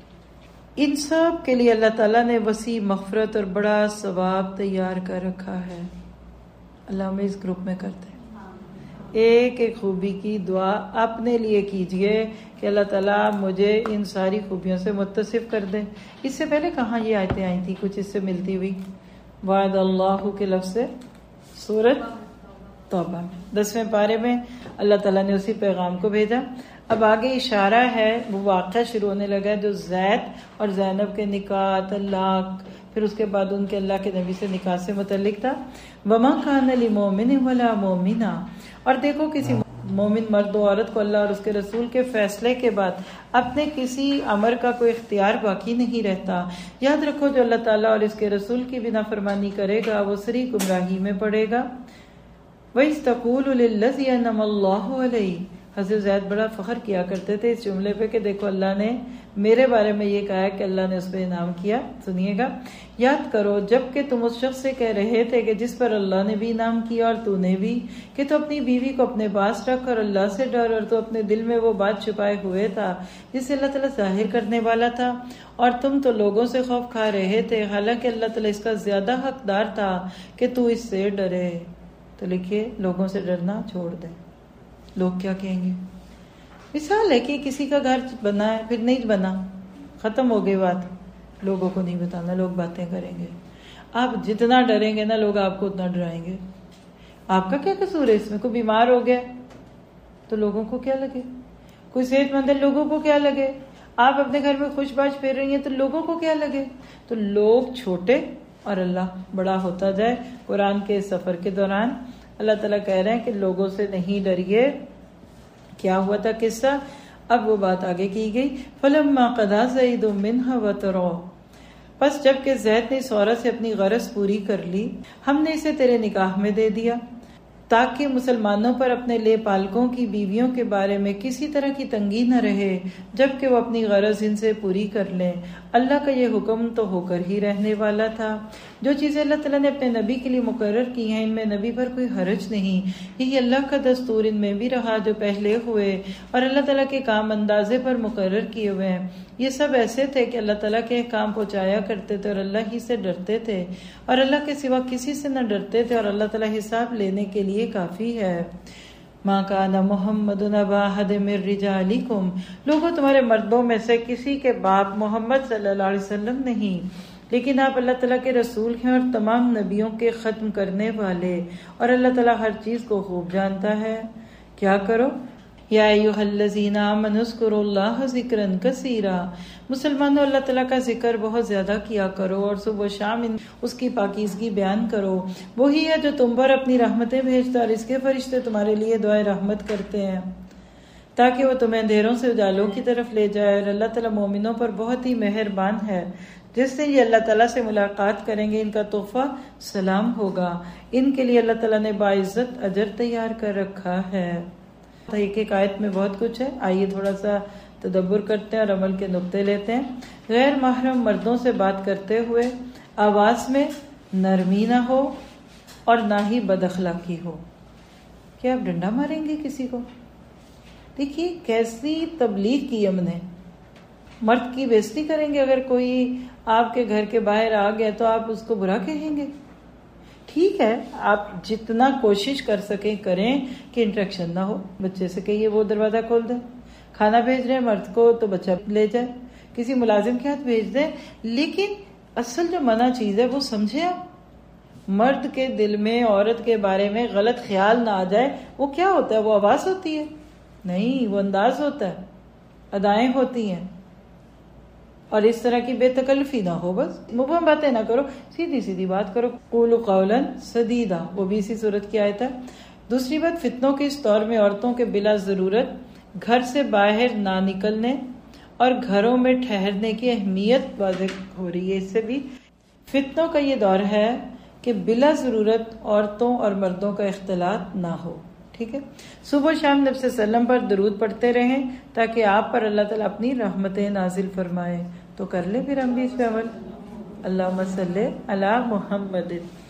S1: ان سب کے لیے اللہ تعالیٰ نے وسیع مغفرت اور بڑا ثواب تیار کر رکھا ہے۔ اللہ ہمیں اس گروپ میں کرتے ہیں۔ ایک ایک خوبی کی دعا اپنے لیے کیجئے کہ اللہ تعالیٰ مجھے ان ساری خوبیوں سے متصف کر دے۔ اس سے پہلے کہاں یہ آیتیں آئی تھی کچھ اس سے ملتی ہوئی؟ وعد اللہ کے لفظ سے سورۃ توبہ میں دسویں پارے میں اللہ تعالیٰ نے اسی پیغام کو بھیجا۔ اب آگے اشارہ ہے، وہ واقعہ شروع ہونے لگا ہے جو زید اور زینب کے نکاح، طلاق، پھر اس کے بعد ان کے اللہ کے نبی سے نکاح سے متعلق تھا۔ وما کان لمؤمن ولا مؤمنہ، اور دیکھو کسی مومن مرد و عورت کو اللہ اور اس کے رسول کے فیصلے کے بعد اپنے کسی امر کا کوئی اختیار باقی نہیں رہتا۔ یاد رکھو جو اللہ تعالیٰ اور اس کے رسول کی بھی نافرمانی کرے گا وہ سری گمراہی میں پڑے گا۔ وَإِذْ تَقُولُ لِلَّذِي أَنْعَمَ اللَّهُ عَلَيْهِ، حضرت زید بڑا فخر کیا کرتے تھے اس جملے پہ کہ دیکھو اللہ نے میرے بارے میں یہ کہا ہے کہ اللہ نے اس پہ انعام کیا۔ سنیے گا، یاد کرو جب کہ تم اس شخص سے کہہ رہے تھے کہ جس پر اللہ نے بھی انعام کیا اور تو نے بھی، کہ تو اپنی بیوی کو اپنے پاس رکھ اور اللہ سے ڈر، اور تو اپنے دل میں وہ بات چھپائے ہوئے تھا جسے اللہ تعالیٰ ظاہر کرنے والا تھا، اور تم تو لوگوں سے خوف کھا رہے تھے حالانکہ اللہ تعالیٰ اس کا زیادہ حقدار تھا کہ تو اس سے ڈرے۔ تو لکھیے لوگوں سے ڈرنا چھوڑ دیں۔ لوگ کیا کہیں گے؟ مثال ہے کہ کسی کا گھر بنا ہے پھر نہیں بنا، ختم ہو گئی بات، لوگوں کو نہیں بتانا، لوگ باتیں کریں گے۔ آپ جتنا ڈریں گے نا لوگ آپ کو اتنا ڈرائیں گے۔ آپ کا کیا قصور ہے اس میں؟ کوئی بیمار ہو گیا تو لوگوں کو کیا لگے؟ کوئی صحت مند ہے لوگوں کو کیا لگے؟ آپ اپنے گھر میں خوش باش پھر رہی ہیں تو لوگوں کو کیا لگے؟ تو لوگ چھوٹے اور اللہ بڑا ہوتا جائے۔ قرآن کے سفر کے دوران اللہ تعالیٰ کہہ رہے ہیں کہ لوگوں سے نہیں ڈریے۔ کیا ہوا تھا قصہ؟ اب وہ بات آگے کی گئی۔ فَلَمَّا قَضَىٰ زَيْدٌ مِّنْهَا وَطَرًا، پس جب کہ زید نے اس عورت سے اپنی غرض پوری کر لی، ہم نے اسے تیرے نکاح میں دے دیا تاکہ مسلمانوں پر اپنے لے پالکوں کی بیویوں کے بارے میں کسی طرح کی تنگی نہ رہے جبکہ وہ اپنی غرض ان سے پوری کر لیں۔ اللہ کا یہ حکم تو ہو کر ہی رہنے والا تھا۔ جو چیزیں اللہ تعالیٰ نے اپنے نبی کے لیے مقرر کی ہیں ان میں نبی پر کوئی حرج نہیں، یہی اللہ کا دستور ان میں بھی رہا جو پہلے ہوئے، اور اللہ تعالیٰ کے کام اندازے پر مقرر کیے ہوئے ہیں۔ یہ سب ایسے تھے کہ اللہ تعالیٰ کے کام پہنچایا کرتے تھے اور اللہ ہی سے ڈرتے تھے، اور اللہ کے سوا کسی سے نہ ڈرتے تھے، اور اللہ تعالیٰ حساب لینے کے لیے کافی ہے۔ مَا كَانَ مُحَمَّدٌ أَبَا أَحَدٍ مِّن رِّجَالِكُمْ، لوگوں تمہارے مردوں میں سے کسی کے باپ محمد صلی اللہ علیہ وسلم نہیں، لیکن آپ اللہ تعالیٰ کے رسول ہیں اور تمام نبیوں کے ختم کرنے والے، اور اللہ تعالیٰ ہر چیز کو خوب جانتا ہے۔ کیا کرو؟ یا ایھا الذین آمنوا اذکروا اللہ ذکرا کثیرا، مسلمانوں اللہ تعالیٰ کا ذکر بہت زیادہ کیا کرو اور صبح و شام اس کی پاکیزگی بیان کرو۔ وہی ہے جو تم پر اپنی رحمتیں بھیجتا اور اس کے فرشتے تمہارے لیے دعائے رحمت کرتے ہیں تاکہ وہ تمہیں اندھیروں سے اجالوں کی طرف لے جائے، اور اللہ تعالیٰ مومنوں پر بہت ہی مہربان ہے۔ جس دن یہ اللہ تعالیٰ سے ملاقات کریں گے ان کا تحفہ سلام ہوگا، ان کے لیے اللہ تعالیٰ نے باعزت اجر تیار کر رکھا ہے۔ ایک ایک آیت میں بہت کچھ ہے، آئیے تھوڑا سا تدبر کرتے ہیں اور عمل کے نقطے لیتے ہیں۔ غیر محرم مردوں سے بات کرتے ہوئے آواز میں نرمی نہ ہو اور نہ ہی بد اخلاقی ہو۔ کیا آپ ڈنڈا ماریں گے کسی کو؟ دیکھیے کیسی تبلیغ کی ہم نے، مرد کی بےزتی کریں گے، اگر کوئی آپ کے گھر کے باہر آ گیا تو آپ اس کو برا کہیں گے؟ ٹھیک ہے آپ جتنا کوشش کر سکیں کریں کہ انٹریکشن نہ ہو، بچے سے کہیے وہ دروازہ کھول دیں، کھانا بھیج رہے ہیں مرد کو تو بچہ لے جائے، کسی ملازم کے ہاتھ بھیج دیں، لیکن اصل جو منع چیز ہے وہ سمجھے آپ۔ مرد کے دل میں عورت کے بارے میں غلط خیال نہ آ جائے، وہ کیا ہوتا ہے؟ وہ آواز ہوتی ہے؟ نہیں، وہ انداز ہوتا ہے، ادائیں ہوتی ہیں، اور اس طرح کی بے تکلفی نہ ہو، بس مبہم باتیں نہ کرو، سیدھی سیدھی بات کرو۔ قولوا قولا سدیدا، وہ بھی اسی صورت کی آیت ہے۔ دوسری بات، فتنوں کے اس دور میں عورتوں کے بلا ضرورت گھر سے باہر نہ نکلنے اور گھروں میں ٹھہرنے کی اہمیت واضح ہو رہی ہے۔ اس سے بھی فتنوں کا یہ دور ہے کہ بلا ضرورت عورتوں اور مردوں کا اختلاط نہ ہو، ٹھیک ہے۔ صبح شام نبی صلی اللہ علیہ وسلم پر درود پڑھتے رہیں تاکہ آپ پر اللہ تعالیٰ اپنی رحمتیں نازل فرمائے۔ تو کر لیں پھر ہم بھی اس پہ عمل۔ اللہم صلی علی محمد۔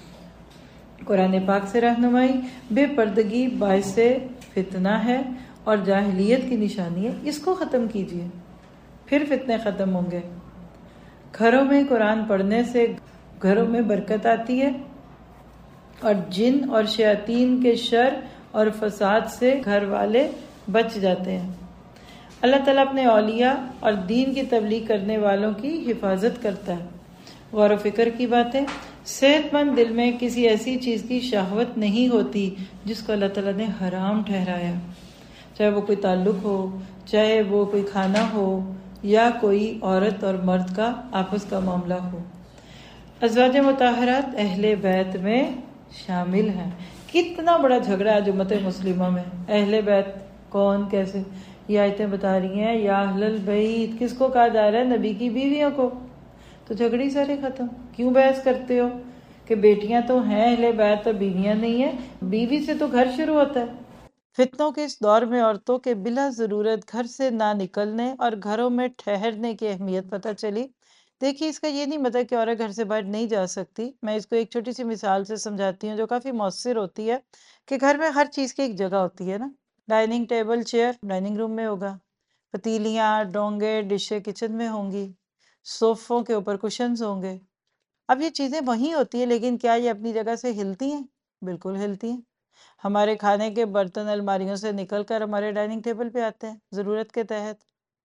S1: قرآن پاک سے رہنمائی، بے پردگی باعث فتنہ ہے اور جاہلیت کی نشانی ہے، اس کو ختم کیجیے، پھر فتنے ختم ہوں گے۔ گھروں میں قرآن پڑھنے سے گھروں میں برکت آتی ہے اور جن اور شیاطین کے شر اور فساد سے گھر والے بچ جاتے ہیں۔ اللہ تعالیٰ اپنے اولیاء اور دین کی تبلیغ کرنے والوں کی حفاظت کرتا ہے۔ غور و فکر کی باتیں، صحت مند دل میں کسی ایسی چیز کی شہوت نہیں ہوتی جس کو اللہ تعالیٰ نے حرام ٹھہرایا، چاہے وہ کوئی تعلق ہو، چاہے وہ کوئی کھانا ہو، یا کوئی عورت اور مرد کا آپس کا معاملہ ہو۔ ازواج مطہرات اہل بیت میں شامل ہیں۔ کتنا بڑا جھگڑا ہے امت مسلمہ میں، اہل بیت کون کیسے؟ یہ آیتیں بتا رہی ہیں یا اہل البیت کس کو کہا جا رہا ہے؟ نبی کی بیویوں کو۔ تو جھگڑی سارے ختم۔ کیوں بحث کرتے ہو کہ بیٹیاں تو ہیں اہل بیت اور بیویاں نہیں ہیں؟ بیوی سے تو گھر شروع ہوتا ہے۔ فتنوں کے اس دور میں عورتوں کے بلا ضرورت گھر سے نہ نکلنے اور گھروں میں ٹھہرنے کی اہمیت پتہ چلی۔ دیکھیے، اس کا یہ نہیں مطلب کہ عورت گھر سے باہر نہیں جا سکتی۔ میں اس کو ایک چھوٹی سی مثال سے سمجھاتی ہوں جو کافی مؤثر ہوتی ہے، کہ گھر میں ہر چیز کی ایک جگہ ہوتی ہے نا۔ Dining table, chair dining room میں ہوگا، پتیلیاں، ڈونگے، ڈشیں کچن میں ہوں گی، صوفوں کے اوپر کشنز ہوں گے۔ اب یہ چیزیں وہیں ہوتی ہیں، لیکن کیا یہ اپنی جگہ سے ہلتی ہیں؟ بالکل ہلتی ہیں۔ ہمارے کھانے کے برتن الماریوں سے نکل کر ہمارے ڈائننگ ٹیبل پہ آتے ہیں ضرورت کے تحت۔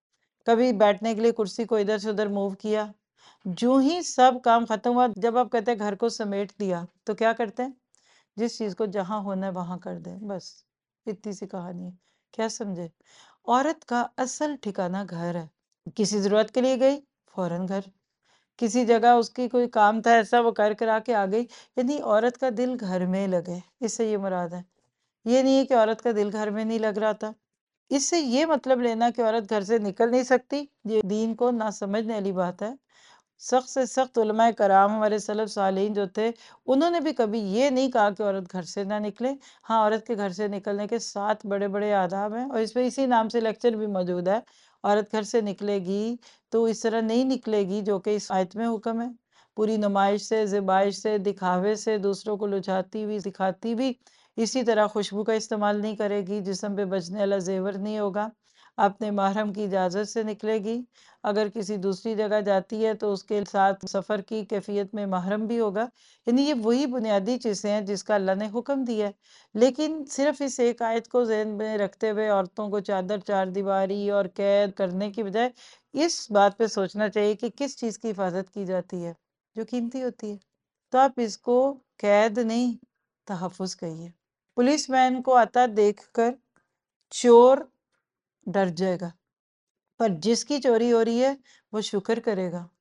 S1: کبھی بیٹھنے کے لیے کرسی کو ادھر سے ادھر موو کیا، جو ہی سب کام ختم ہوا، جب آپ کہتے ہیں گھر کو سمیٹ دیا، تو کیا کرتے ہیں؟ جس چیز کو جہاں ہونا ہے وہاں کر دیں، بس اتنی سی کہانی ہے۔ کیا سمجھے؟ عورت کا اصل ٹھکانہ گھر ہے۔ کسی ضرورت کے لیے گئی، فوراً گھر۔ کسی جگہ اس کی کوئی کام تھا ایسا، وہ کر کرا کے آ گئی، یعنی عورت کا دل گھر میں لگے، اس سے یہ مراد ہے۔ یہ نہیں ہے کہ عورت کا دل گھر میں نہیں لگ رہا تھا۔ اس سے یہ مطلب لینا کہ عورت گھر سے نکل نہیں سکتی، یہ دین کو نہ سمجھنے والی بات ہے۔ سخت سے سخت علماء کرام، ہمارے سلف صالحین جو تھے، انہوں نے بھی کبھی یہ نہیں کہا کہ عورت گھر سے نہ نکلے۔ ہاں، عورت کے گھر سے نکلنے کے سات بڑے بڑے آداب ہیں، اور اس پہ اسی نام سے لیکچر بھی موجود ہے۔ عورت گھر سے نکلے گی تو اس طرح نہیں نکلے گی جو کہ اس آیت میں حکم ہے، پوری نمائش سے، زیبائش سے، دکھاوے سے، دوسروں کو لجھاتی ہوئی، دکھاتی بھی۔ اسی طرح خوشبو کا استعمال نہیں کرے گی، جسم پہ بجنے والا زیور نہیں ہوگا، اپنے محرم کی اجازت سے نکلے گی۔ اگر کسی دوسری جگہ جاتی ہے تو اس کے ساتھ سفر کی کیفیت میں محرم بھی ہوگا۔ یعنی یہ وہی بنیادی چیزیں ہیں جس کا اللہ نے حکم دیا ہے۔ لیکن صرف اس ایک آیت کو ذہن میں رکھتے ہوئے عورتوں کو چادر چار دیواری اور قید کرنے کی بجائے اس بات پہ سوچنا چاہیے کہ کس چیز کی حفاظت کی جاتی ہے جو قیمتی ہوتی ہے۔ تو آپ اس کو قید نہیں، تحفظ کہیے۔ پولیس مین کو آتا دیکھ کر چور ڈر جائے گا، پر جس کی چوری ہو رہی ہے وہ شکر کرے گا،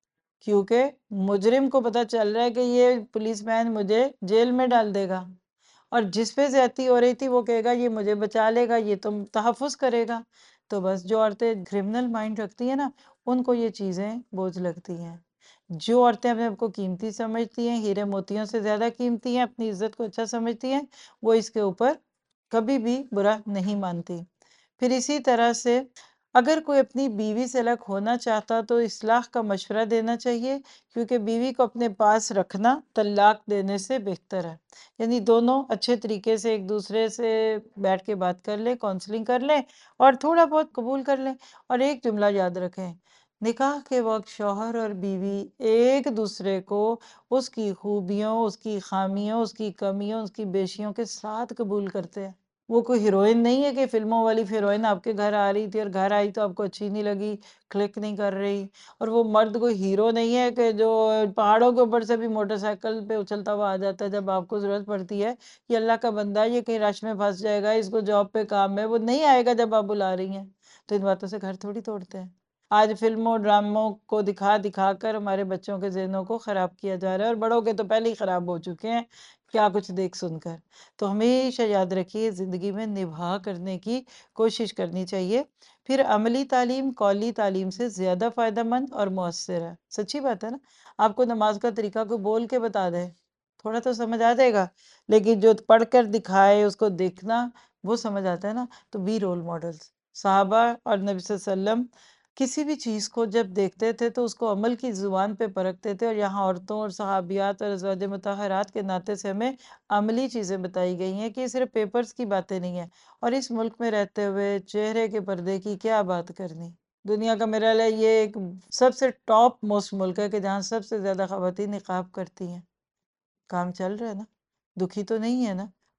S1: کیونکہ مجرم کو پتہ چل رہا ہے کہ یہ پولیس مین مجھے جیل میں ڈال دے گا، اور جس پہ زیادتی ہو رہی تھی وہ کہے گا یہ مجھے بچا لے گا، یہ تم تحفظ کرے گا۔ تو بس جو عورتیں کرمنل مائنڈ رکھتی ہیں نا، ان کو یہ چیزیں بوجھ لگتی ہیں۔ جو عورتیں اپنے آپ کو قیمتی سمجھتی ہیں، ہیرے موتیوں سے زیادہ قیمتی ہیں، اپنی عزت کو اچھا سمجھتی ہیں، وہ اس کے اوپر کبھی بھی برا نہیں مانتی۔ پھر اسی طرح سے اگر کوئی اپنی بیوی سے الگ ہونا چاہتا تو اصلاح کا مشورہ دینا چاہیے، کیونکہ بیوی کو اپنے پاس رکھنا طلاق دینے سے بہتر ہے۔ یعنی دونوں اچھے طریقے سے ایک دوسرے سے بیٹھ کے بات کر لیں، کونسلنگ کر لیں، اور تھوڑا بہت قبول کر لیں۔ اور ایک جملہ یاد رکھیں، نکاح کے وقت شوہر اور بیوی ایک دوسرے کو اس کی خوبیوں، اس کی خامیوں، اس کی کمیوں، اس کی بیشیوں کے ساتھ قبول کرتے ہیں۔ وہ کوئی ہیروئن نہیں ہے کہ فلموں والی ہیروئن آپ کے گھر آ رہی تھی اور گھر آئی تو آپ کو اچھی نہیں لگی، کلک نہیں کر رہی۔ اور وہ مرد کوئی ہیرو نہیں ہے کہ جو پہاڑوں کے اوپر سے بھی موٹر سائیکل پہ اچھلتا ہوا آ جاتا ہے جب آپ کو ضرورت پڑتی ہے۔ یہ اللہ کا بندہ ہے، یہ کہیں رش میں پھنس جائے گا، اس کو جاب پہ کام ہے، وہ نہیں آئے گا جب آپ بلا رہی ہیں۔ تو ان باتوں سے گھر تھوڑی توڑتے ہیں۔ آج فلموں ڈراموں کو دکھا دکھا کر ہمارے بچوں کے ذہنوں کو خراب کیا جا رہا ہے، اور بڑوں کے تو پہلے ہی خراب ہو چکے ہیں کیا کچھ دیکھ سن کر۔ تو ہمیشہ یاد رکھیے، زندگی میں نبھا کرنے کی کوشش کرنی چاہیے۔ پھر عملی تعلیم قولی تعلیم سے زیادہ فائدہ مند اور مؤثر ہے۔ سچی بات ہے نا؟ آپ کو نماز کا طریقہ کو بول کے بتا دے، تھوڑا تو سمجھ آ جائے گا، لیکن جو پڑھ کر دکھائے، اس کو دیکھنا، وہ سمجھ آتا ہے نا۔ تو بی رول ماڈلز۔ صحابہ اور نبی صلی اللہ علیہ وسلم کسی بھی چیز کو جب دیکھتے تھے تو اس کو عمل کی زبان پہ پرکھتے تھے، اور یہاں عورتوں اور صحابیات اور ازواج مطہرات کے ناطے سے ہمیں عملی چیزیں بتائی گئی ہیں کہ یہ صرف پیپرز کی باتیں نہیں ہیں۔ اور اس ملک میں رہتے ہوئے چہرے کے پردے کی کیا بات کرنی؟ دنیا کا میرا لئے یہ ایک سب سے ٹاپ موسٹ ملک ہے کہ جہاں سب سے زیادہ خواتین نقاب کرتی ہیں۔ کام چل رہا ہے نا؟ دکھی تو نہیں ہے نا؟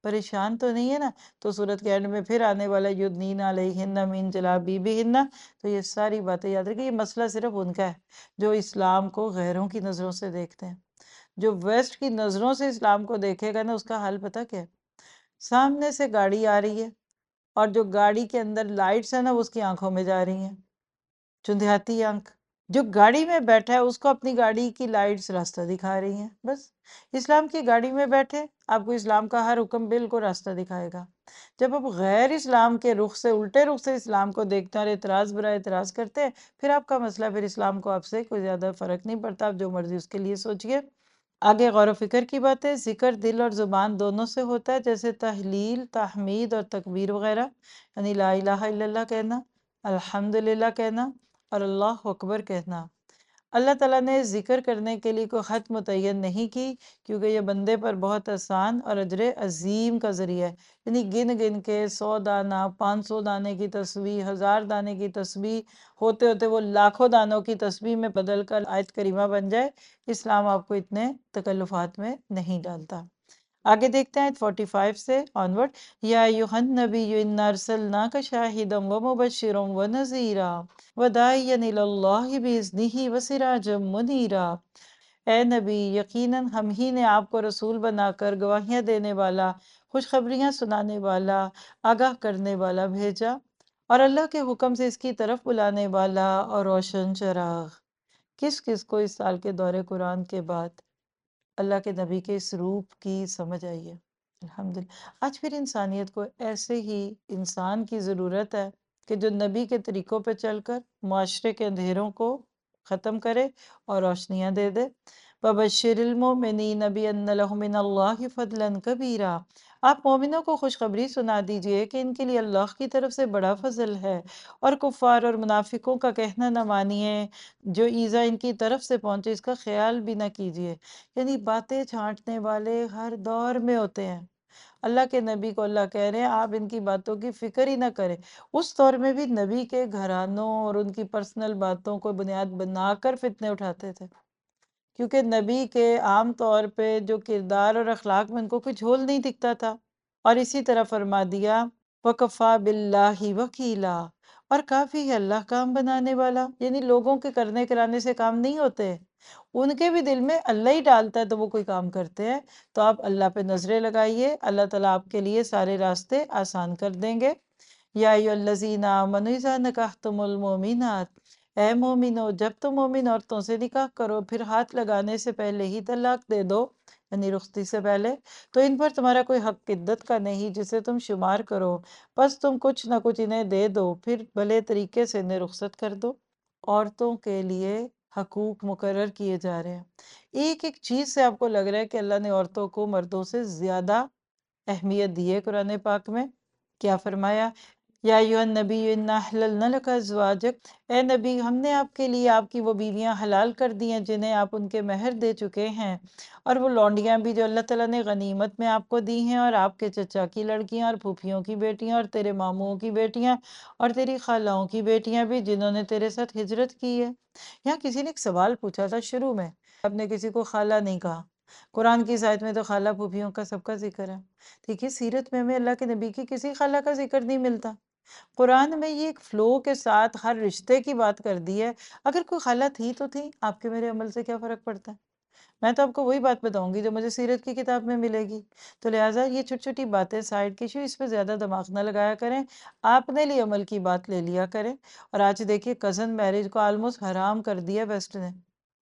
S1: پریشان تو نہیں ہے نا؟ تو سورت کے اینڈ میں پھر آنے والا یدنین علیہن من جلابیبہن، تو یہ ساری باتیں یاد رکھیں۔ یہ مسئلہ صرف ان کا ہے جو اسلام کو غیروں کی نظروں سے دیکھتے ہیں۔ جو ویسٹ کی نظروں سے اسلام کو دیکھے گا نا، اس کا حال پتہ کیا ہے؟ سامنے سے گاڑی آ رہی ہے اور جو گاڑی کے اندر لائٹس ہیں نا، وہ اس کی آنکھوں میں جا رہی ہیں، چندھیاتی آنکھ۔ جو گاڑی میں بیٹھا ہے اس کو اپنی گاڑی کی لائٹس راستہ دکھا رہی ہیں، بس۔ اسلام کی گاڑی میں بیٹھے آپ کو اسلام کا ہر حکم بالکل راستہ دکھائے گا۔ جب آپ غیر اسلام کے رخ سے، الٹے رخ سے اسلام کو دیکھتے ہیں اور اعتراض برا اعتراض کرتے ہیں، پھر آپ کا مسئلہ، پھر اسلام کو آپ سے کوئی زیادہ فرق نہیں پڑتا، آپ جو مرضی اس کے لیے سوچئے۔ آگے غور و فکر کی بات ہے۔ ذکر دل اور زبان دونوں سے ہوتا ہے، جیسے تحلیل، تحمید اور تکبیر وغیرہ، یعنی لا الہ الا اللہ کہنا، الحمدللہ کہنا اور اللہ اکبر کہنا۔ اللہ تعالیٰ نے ذکر کرنے کے لیے کوئی حد متعین نہیں کی، کیونکہ یہ بندے پر بہت آسان اور اجر عظیم کا ذریعہ ہے۔ یعنی گن گن کے سو دانہ، پانچ سو دانے کی تسبیح، ہزار دانے کی تسبیح ہوتے ہوتے وہ لاکھوں دانوں کی تسبیح میں بدل کر آیت کریمہ بن جائے، اسلام آپ کو اتنے تکلفات میں نہیں ڈالتا۔ آگے دیکھتے ہیں پینتالیس سے آنورڈ۔ یا ایھا النبی انا ارسلناک شاہدا ومبشرا ونذیرا وداعیا الی اللہ باذنہ وسراجا منیرا۔ اے نبی، یقیناً ہم ہی نے آپ کو رسول بنا کر گواہیاں دینے والا، خوشخبریاں سنانے والا، آگاہ کرنے والا بھیجا، اور اللہ کے حکم سے اس کی طرف بلانے والا اور روشن چراغ۔ کس کس کو اس سال کے دور قرآن کے بعد اللہ کے نبی کے اس روپ کی سمجھ آئی ہے؟ الحمدللہ۔ آج پھر انسانیت کو ایسے ہی انسان کی ضرورت ہے کہ جو نبی کے طریقوں پہ چل کر معاشرے کے اندھیروں کو ختم کرے اور روشنیاں دے دے۔ وَبَشِّرِ الْمُؤْمِنِينَ بِأَنَّ لَهُم مِّنَ اللَّهِ فَضْلًا كَبِيرًا۔ آپ مومنوں کو خوشخبری سنا دیجئے کہ ان کے لیے اللہ کی طرف سے بڑا فضل ہے، اور کفار اور منافقوں کا کہنا نہ مانیے جو ایذا ان کی طرف سے پہنچے، اس کا خیال بھی نہ کیجئے۔ یعنی باتیں چھانٹنے والے ہر دور میں ہوتے ہیں۔ اللہ کے نبی کو اللہ کہہ رہے ہیں آپ ان کی باتوں کی فکر ہی نہ کریں۔ اس دور میں بھی نبی کے گھرانوں اور ان کی پرسنل باتوں کو بنیاد بنا کر فتنے اٹھاتے تھے، کیونکہ نبی کے عام طور پہ جو کردار اور اخلاق میں ان کو کوئی جھول نہیں دکھتا تھا۔ اور اسی طرح فرما دیا وَكَفَى بِاللَّهِ وَكِيلًا، اور کافی ہے اللہ کام بنانے والا۔ یعنی لوگوں کے کرنے کرانے سے کام نہیں ہوتے، ان کے بھی دل میں اللہ ہی ڈالتا ہے تو وہ کوئی کام کرتے ہیں۔ تو آپ اللہ پہ نظریں لگائیے، اللہ تعالیٰ آپ کے لیے سارے راستے آسان کر دیں گے۔ یا ایھا الذین آمنوا اذا نکحتم المؤمنات، اے مومنو جب تم مومن عورتوں سے نکاح کرو، پھر ہاتھ لگانے سے پہلے ہی طلاق دے دو، یعنی رخصتی سے پہلے، تو ان پر تمہارا کوئی حق عدت کا نہیں جسے تم شمار کرو، بس تم کچھ نہ کچھ انہیں دے دو، پھر بھلے طریقے سے انہیں رخصت کر دو۔ عورتوں کے لیے حقوق مقرر کیے جا رہے ہیں۔ ایک ایک چیز سے آپ کو لگ رہا ہے کہ اللہ نے عورتوں کو مردوں سے زیادہ اہمیت دی ہے۔ قرآن پاک میں کیا فرمایا؟ یا ایھا النبی انا احللنا لک ازواجک، اے نبی ہم نے آپ کے لیے آپ کی وہ بیویاں حلال کر دی ہیں جنہیں آپ ان کے مہر دے چکے ہیں، اور وہ لونڈیاں بھی جو اللہ تعالیٰ نے غنیمت میں آپ کو دی ہیں، اور آپ کے چچا کی لڑکیاں اور پھوپھیوں کی بیٹیاں اور تیرے ماموں کی بیٹیاں اور تیری خالاؤں کی بیٹیاں بھی جنہوں نے تیرے ساتھ ہجرت کی ہے۔ یہاں کسی نے ایک سوال پوچھا تھا شروع میں، آپ نے کسی کو خالہ نہیں کہا۔ قرآن کی اس آیت میں تو خالہ پھوپھیوں کا سب کا ذکر ہے۔ دیکھیے سیرت میں ہمیں اللہ کے نبی کی کسی خالہ کا ذکر نہیں ملتا۔ قرآن میں یہ ایک فلو کے ساتھ ہر رشتے کی بات کر دی ہے۔ اگر کوئی خالہ تھی تو تھی، آپ کے میرے عمل سے کیا فرق پڑتا ہے؟ میں تو آپ کو وہی بات بتاؤں گی جو مجھے سیرت کی کتاب میں ملے گی۔ تو لہٰذا یہ چھوٹی چھوٹی باتیں سائڈ کی ایشو، اس پہ زیادہ دماغ نہ لگایا کریں، آپ نے لی عمل کی بات لے لیا کریں۔ اور آج دیکھیے کزن میرج کو آلموسٹ حرام کر دیا ویسٹ نے۔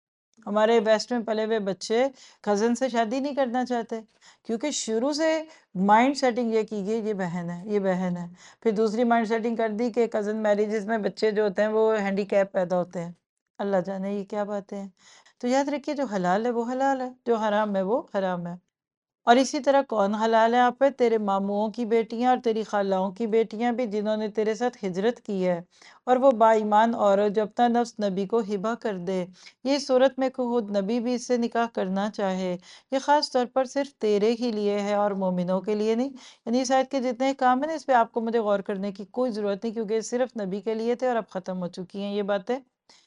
S1: ہمارے ویسٹ میں پلے ہوئے بچے کزن سے شادی نہیں کرنا چاہتے، کیونکہ شروع سے مائنڈ سیٹنگ یہ کی گئی یہ بہن ہے، یہ بہن ہے۔ پھر دوسری مائنڈ سیٹنگ کر دی کہ کزن میریجز میں بچے جو ہوتے ہیں وہ ہینڈی کیپ پیدا ہوتے ہیں۔ اللہ جانے یہ کیا باتیں ہیں۔ تو یاد رکھیے جو حلال ہے وہ حلال ہے، جو حرام ہے وہ حرام ہے۔ اور اسی طرح کون حلال ہے آپ پہ؟ تیرے ماموؤں کی بیٹیاں اور تیری خالاؤں کی بیٹیاں بھی جنہوں نے تیرے ساتھ ہجرت کی ہے، اور وہ با ایمان عورت جو اپنا نفس نبی کو ہبہ کر دے۔ یہ صورت میں کہ خود نبی بھی اس سے نکاح کرنا چاہے، یہ خاص طور پر صرف تیرے ہی لیے ہے اور مومنوں کے لیے نہیں۔ یعنی اس آیت کے جتنے کام ہیں نا، اس پہ آپ کو مجھے غور کرنے کی کوئی ضرورت نہیں، کیونکہ یہ صرف نبی کے لیے تھے اور اب ختم ہو چکی ہیں یہ باتیں۔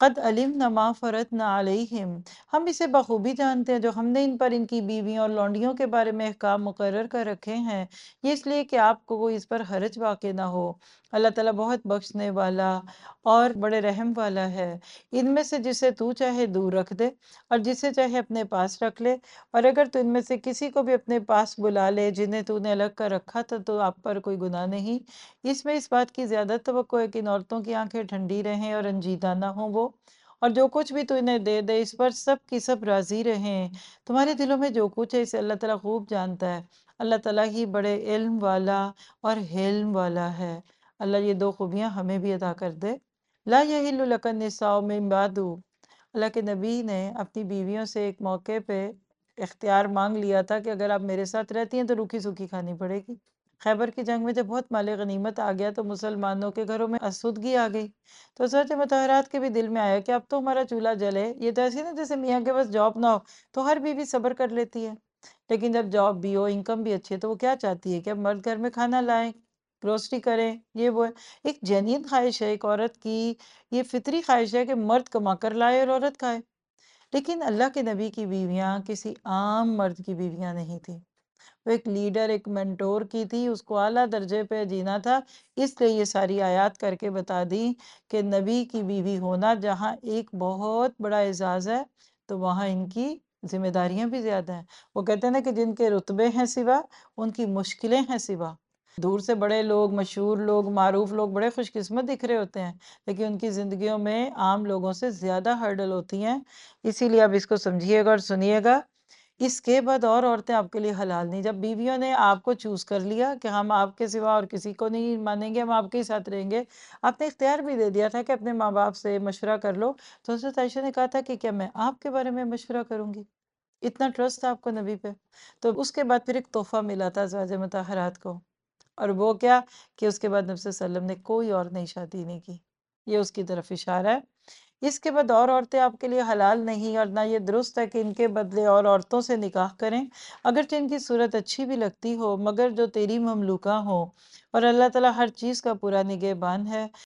S1: قد علمنا ما فرضنا علیہم، ہم اسے بخوبی جانتے ہیں جو ہم نے ان پر ان کی بیویوں اور لونڈیوں کے بارے میں احکام مقرر کر رکھے ہیں، یہ اس لیے کہ آپ کو کوئی اس پر حرج واقع نہ ہو۔ اللہ تعالیٰ بہت بخشنے والا اور بڑے رحم والا ہے۔ ان میں سے جسے تو چاہے دور رکھ دے اور جسے چاہے اپنے پاس رکھ لے، اور اگر تو ان میں سے کسی کو بھی اپنے پاس بلا لے جنہیں تو نے الگ کر رکھا تھا تو آپ پر کوئی گناہ نہیں۔ اس میں اس بات کی زیادہ توقع ہے کہ ان عورتوں کی آنکھیں ٹھنڈی رہیں اور رنجیدہ نہ ہوں وہ، اور جو کچھ بھی تو انہیں دے دے اس پر سب کی سب راضی رہیں۔ تمہارے دلوں میں جو کچھ ہے اسے اللہ تعالیٰ خوب جانتا ہے۔ اللہ تعالیٰ ہی بڑے علم والا اور حلم والا ہے۔ اللہ یہ دو خوبیاں ہمیں بھی عطا کر دے۔ لا یحل لک النساء من بعد، اللہ کے نبی نے اپنی بیویوں سے ایک موقع پہ اختیار مانگ لیا تھا کہ اگر آپ میرے ساتھ رہتی ہیں تو روکھی سوکھی کھانی پڑے گی۔ خیبر کی جنگ میں جب بہت مال غنیمت آ گیا تو مسلمانوں کے گھروں میں آسودگی آ گئی، تو حضرت مطہرات کے بھی دل میں آیا کہ اب تو ہمارا چولہا جلے۔ یہ تو ایسی نا جیسے میاں کے پاس جاب نہ ہو تو ہر بیوی صبر کر لیتی ہے، لیکن جب جاب بھی ہو، انکم بھی اچھی ہے، تو وہ کیا چاہتی ہے کہ اب مرد گھر میں کھانا لائیں، گروسری کریں، یہ وہ ہے۔ ایک جینین خواہش ہے ایک عورت کی، یہ فطری خواہش ہے کہ مرد کما کر لائے اور عورت کھائے۔ لیکن اللہ کے نبی کی بیویاں کسی عام مرد کی بیویاں نہیں تھیں، وہ ایک لیڈر، ایک منٹور کی تھی، اس کو اعلیٰ درجے پہ جینا تھا۔ اس لیے یہ ساری آیات کر کے بتا دی کہ نبی کی بیوی ہونا جہاں ایک بہت بڑا اعزاز ہے تو وہاں ان کی ذمہ داریاں بھی زیادہ ہیں۔ وہ کہتے ہیں نا کہ جن کے رتبے ہیں سوا، ان کی مشکلیں ہیں سوا۔ دور سے بڑے لوگ، مشہور لوگ، معروف لوگ بڑے خوش قسمت دکھ رہے ہوتے ہیں، لیکن ان کی زندگیوں میں عام لوگوں سے زیادہ ہرڈل ہوتی ہیں۔ اسی لیے اب اس کو سمجھیے گا اور سنیے گا۔ اس کے بعد اور عورتیں آپ کے لیے حلال نہیں۔ جب بیویوں نے آپ کو چوز کر لیا کہ ہم آپ کے سوا اور کسی کو نہیں مانیں گے، ہم آپ کے ہی ساتھ رہیں گے، آپ نے اختیار بھی دے دیا تھا کہ اپنے ماں باپ سے مشورہ کر لو، تو حضرت عائشہ نے کہا تھا کہ کیا میں آپ کے بارے میں مشورہ کروں گی؟ اتنا ٹرسٹ تھا آپ کو نبی پہ۔ تو اس کے بعد پھر ایک تحفہ ملا تھا ازواج مطہرات کو، اور وہ کیا کہ اس کے بعد نبی صلی اللہ علیہ وسلم نے کوئی اور نئی شادی نہیں کی۔ یہ اس کی طرف اشارہ ہے۔ اس کے بعد اور عورتیں آپ کے لیے حلال نہیں، اور نہ یہ درست ہے کہ ان کے بدلے اور عورتوں سے نکاح کریں، اگرچہ ان کی صورت اچھی بھی لگتی ہو، مگر جو تیری مملوکہ ہوں، اور اللہ تعالیٰ ہر چیز کا پورا نگہبان ہے۔